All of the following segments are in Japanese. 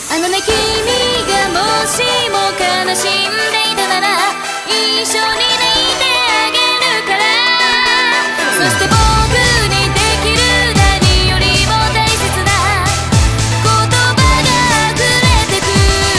あのね君がもしも悲しんでいたなら一緒に泣いてあげるから、そして僕にできる何よりも大切な言葉が溢れてく。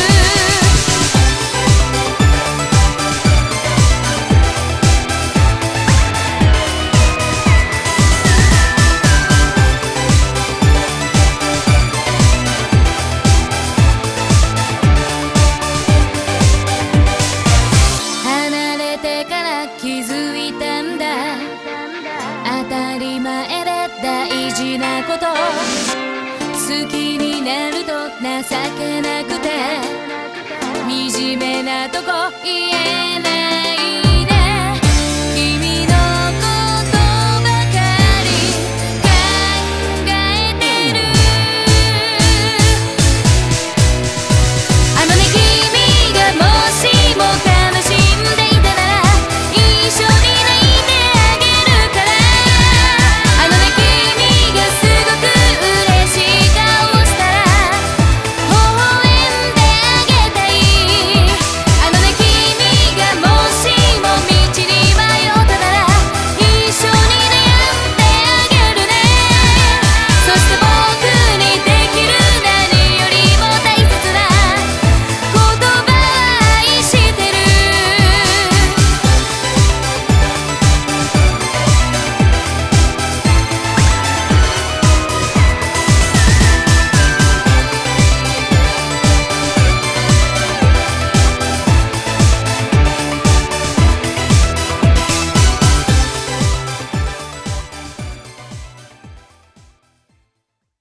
離れてから気づいたんだ、当たり前で大事なこと、好きになると情けなくて惨めなとこ言えない